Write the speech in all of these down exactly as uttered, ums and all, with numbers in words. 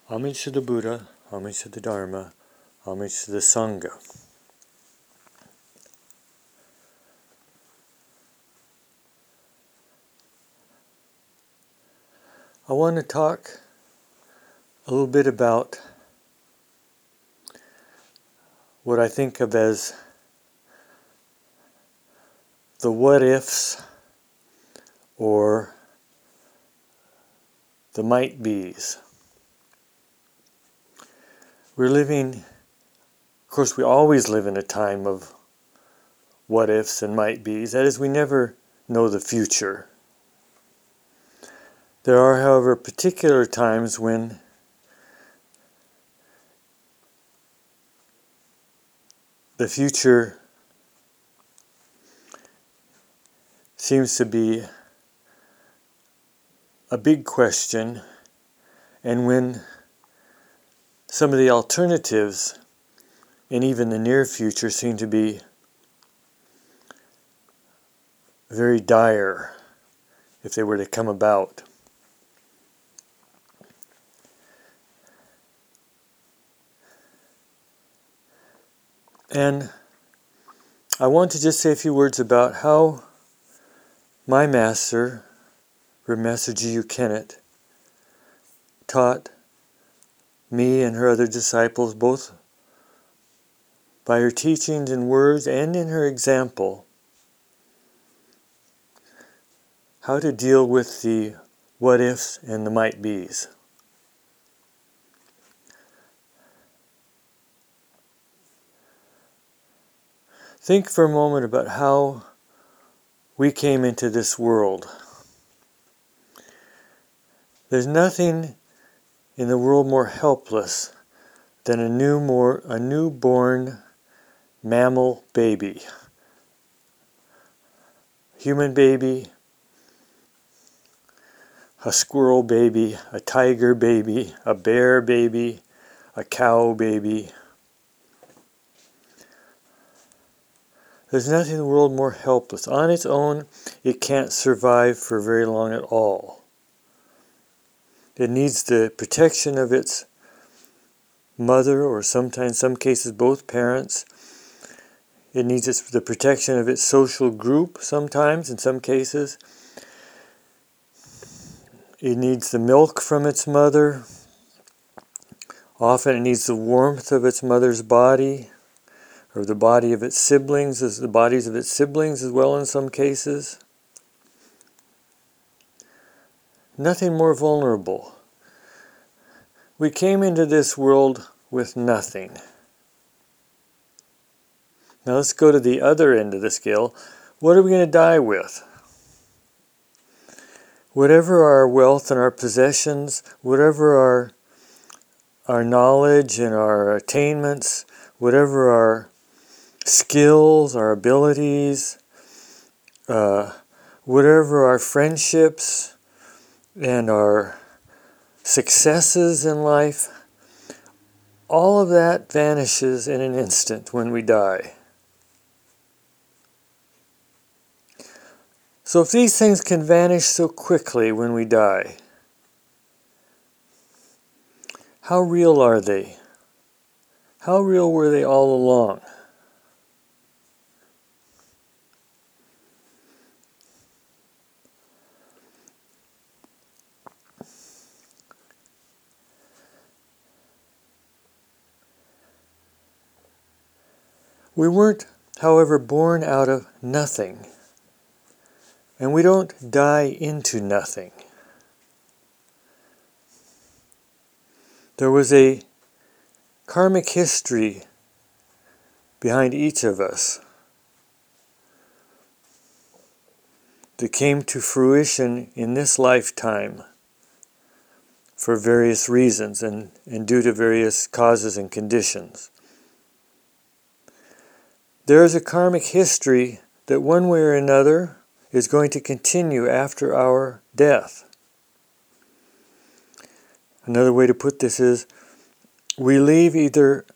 Homage to the Buddha, homage to the Dharma, homage to the Sangha. I want to talk a little bit about what I think of as the what-ifs or the might-be's. We're living, of course we always live in a time of what-ifs and might-be's. That is, we never know the future. There are, however, particular times when the future seems to be a big question, and when some of the alternatives and even the near future seem to be very dire if they were to come about. And I want to just say a few words about how my master, Reverend Master G U Kennett, taught me and her other disciples, both by her teachings and words and in her example, how to deal with the what-ifs and the might-be's. Think for a moment about how we came into this world. There's nothing in the world more helpless than a new more a newborn mammal baby. Human baby, a squirrel baby, a tiger baby, a bear baby, a cow baby. There's nothing in the world more helpless. On its own, it can't survive for very long at all. It needs the protection of its mother, or sometimes, in some cases, both parents. It needs its, the protection of its social group, sometimes, in some cases. It needs the milk from its mother. Often it needs the warmth of its mother's body, or the body of its siblings, as the bodies of its siblings as well in some cases. Nothing more vulnerable. We came into this world with nothing. Now let's go to the other end of the scale. What are we going to die with? Whatever our wealth and our possessions, whatever our, our knowledge and our attainments, whatever our skills, our abilities, uh, whatever our friendships and our successes in life, all of that vanishes in an instant when we die. So if these things can vanish so quickly when we die, how real are they? How real were they all along? We weren't, however, born out of nothing. And we don't die into nothing. There was a karmic history behind each of us that came to fruition in this lifetime for various reasons and, and due to various causes and conditions. There is a karmic history that one way or another is going to continue after our death. Another way to put this is, we leave either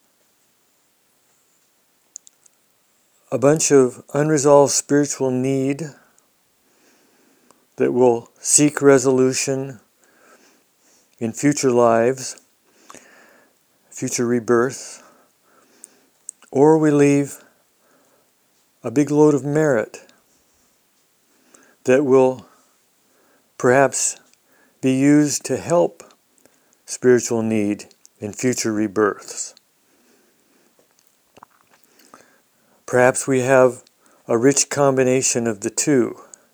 a bunch of unresolved spiritual need that will seek resolution in future lives, future rebirth, or we leave a big load of merit that will perhaps be used to help spiritual need in future rebirths. Perhaps we have a rich combination of the two.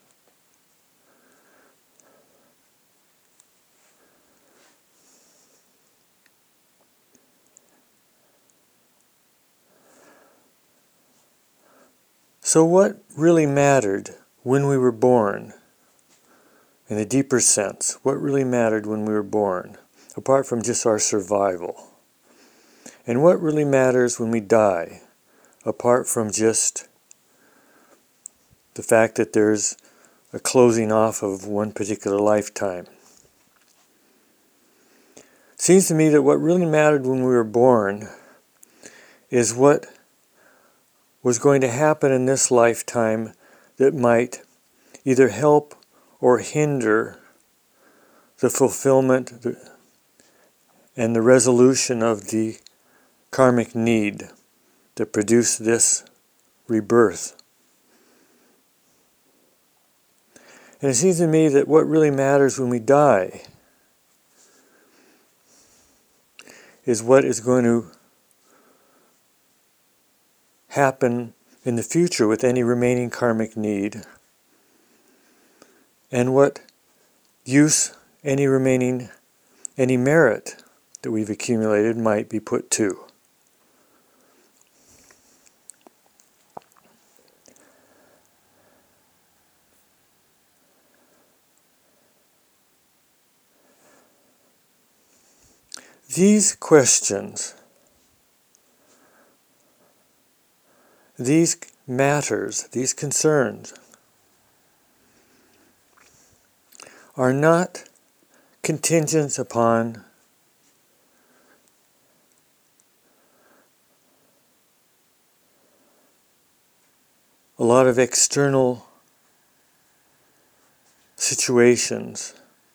So what really mattered when we were born, in a deeper sense? What really mattered when we were born, apart from just our survival? And what really matters when we die, apart from just the fact that there's a closing off of one particular lifetime? It seems to me that what really mattered when we were born is what was going to happen in this lifetime that might either help or hinder the fulfillment and the resolution of the karmic need that produced this rebirth. And it seems to me that what really matters when we die is what is going to happen in the future with any remaining karmic need, and what use any remaining, any merit that we've accumulated might be put to. These questions, these matters, these concerns, are not contingent upon a lot of external situations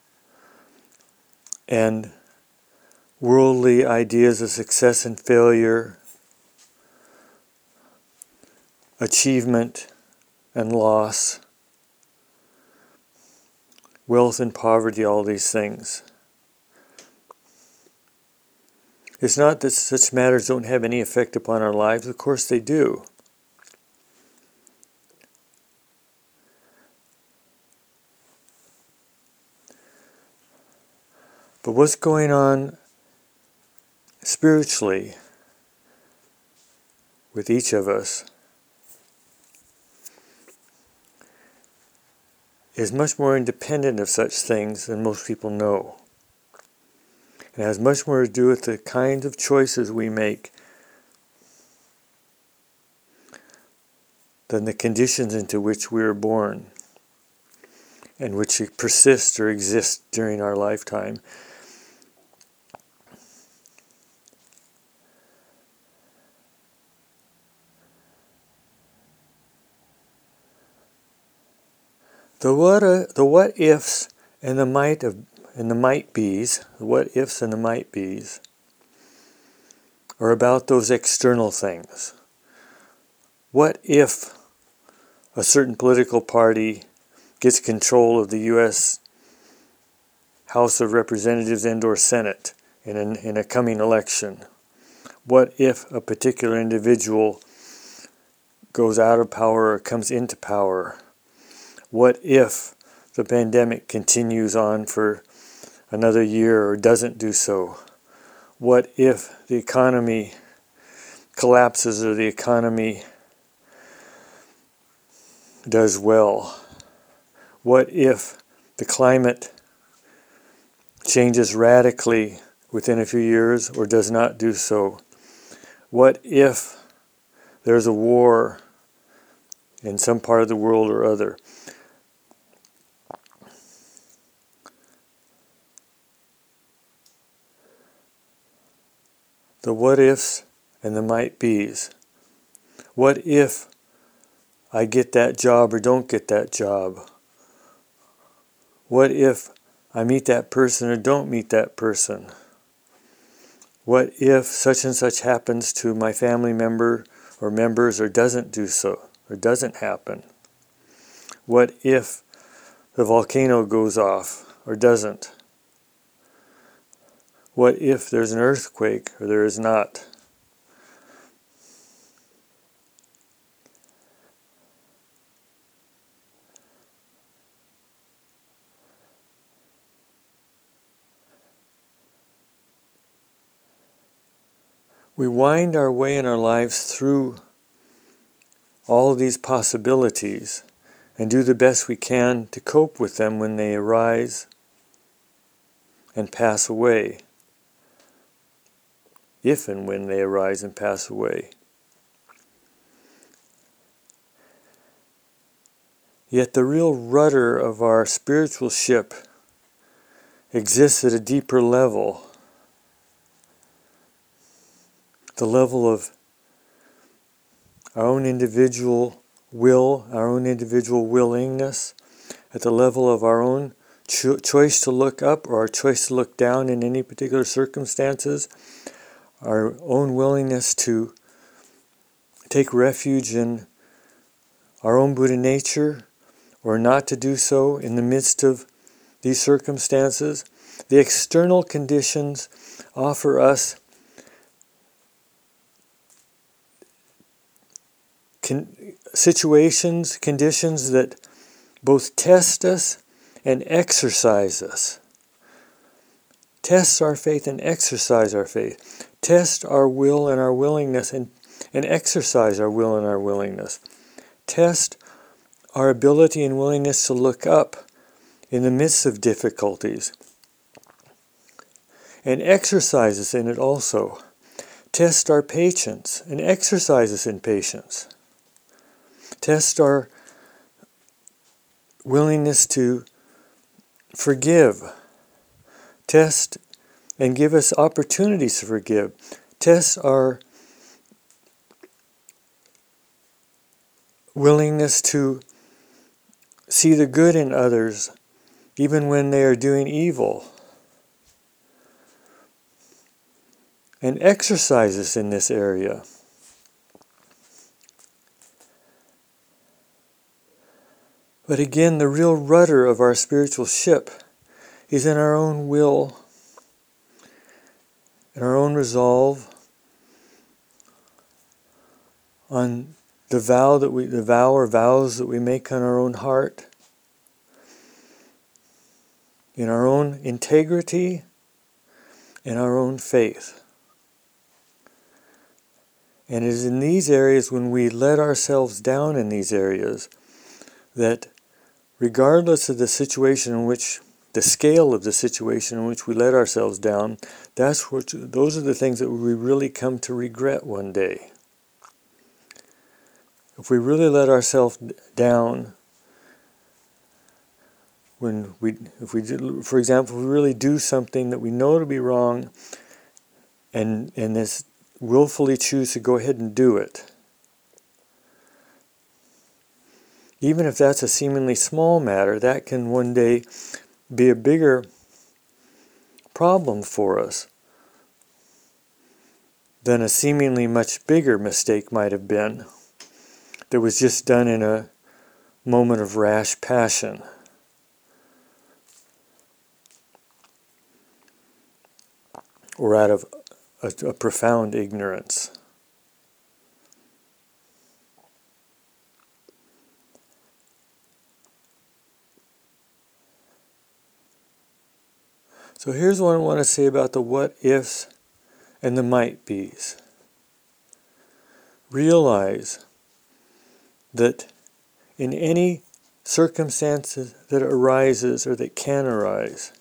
and worldly ideas of success and failure, achievement and loss, wealth and poverty, all these things. It's not that such matters don't have any effect upon our lives. Of course they do. But what's going on spiritually with each of us is much more independent of such things than most people know. It has much more to do with the kind of choices we make than the conditions into which we are born and which persist or exist during our lifetime. The what, uh, the what ifs and the might of and the might be's, the what ifs and the might be's, are about those external things. What if a certain political party gets control of the U S House of Representatives and or Senate in an, in a coming election? What if a particular individual goes out of power or comes into power? What if the pandemic continues on for another year or doesn't do so? What if the economy collapses or the economy does well? What if the climate changes radically within a few years or does not do so? What if there's a war in some part of the world or other? The what ifs and the might be's. What if I get that job or don't get that job? What if I meet that person or don't meet that person? What if such and such happens to my family member or members or doesn't do so, or doesn't happen? What if the volcano goes off or doesn't? What if there's an earthquake or there is not? We wind our way in our lives through all of these possibilities and do the best we can to cope with them when they arise and pass away, if and when they arise and pass away. Yet the real rudder of our spiritual ship exists at a deeper level, the level of our own individual will, our own individual willingness, at the level of our own cho- choice to look up or our choice to look down in any particular circumstances, our own willingness to take refuge in our own Buddha nature or not to do so in the midst of these circumstances. The external conditions offer us con- situations, conditions that both test us and exercise us. Test our faith and exercise our faith. Test our will and our willingness and, and exercise our will and our willingness. Test our ability and willingness to look up in the midst of difficulties. And exercise us in it also. Test our patience and exercise us in patience. Test our willingness to forgive. Test and give us opportunities to forgive. Test our willingness to see the good in others, even when they are doing evil. And exercise us in this area. But again, the real rudder of our spiritual ship is in our own will, in our own resolve, on the vow that we, the vow or vows that we make on our own heart, in our own integrity, in our own faith. And it is in these areas, when we let ourselves down in these areas, that regardless of the situation in which, the scale of the situation in which we let ourselves down, that's what, those are the things that we really come to regret one day. If we really let ourselves down, when we, if we, do, for example, if we really do something that we know to be wrong, and and this willfully choose to go ahead and do it, even if that's a seemingly small matter, that can one day be a bigger problem for us than a seemingly much bigger mistake might have been that was just done in a moment of rash passion. Or out of a, a profound ignorance. So here's what I want to say about the what ifs and the might be's. Realize that in any circumstances that arises or that can arise,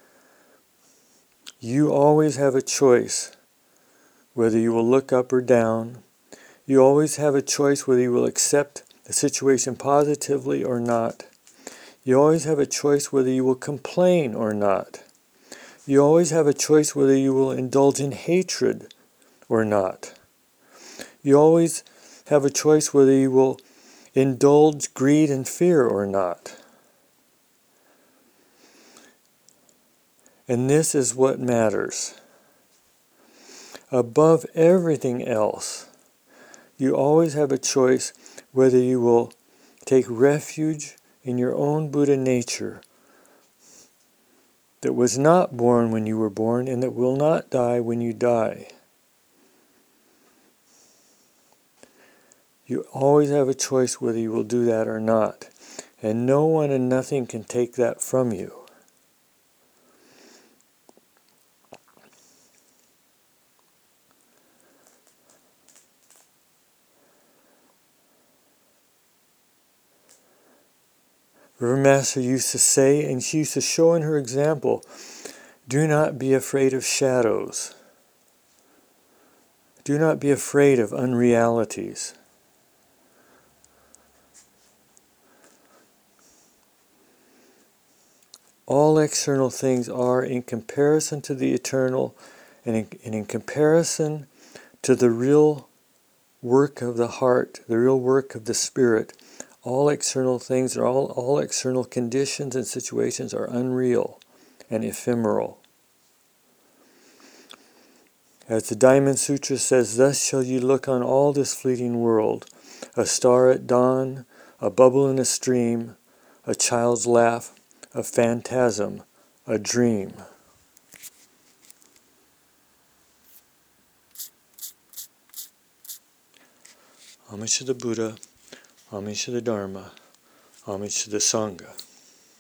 you always have a choice whether you will look up or down. You always have a choice whether you will accept the situation positively or not. You always have a choice whether you will complain or not. You always have a choice whether you will indulge in hatred or not. You always have a choice whether you will indulge greed and fear or not. And this is what matters. Above everything else, you always have a choice whether you will take refuge in your own Buddha nature that was not born when you were born and that will not die when you die. You always have a choice whether you will do that or not. And no one and nothing can take that from you. River Master used to say, and she used to show in her example, do not be afraid of shadows. Do not be afraid of unrealities. All external things are in comparison to the eternal and in, and in comparison to the real work of the heart, the real work of the spirit. All external things, or all, all external conditions and situations are unreal and ephemeral. As the Diamond Sutra says, thus shall you look on all this fleeting world, a star at dawn, a bubble in a stream, a child's laugh, a phantasm, a dream. Homage to the Buddha, homage to the Dharma, homage to the Sangha.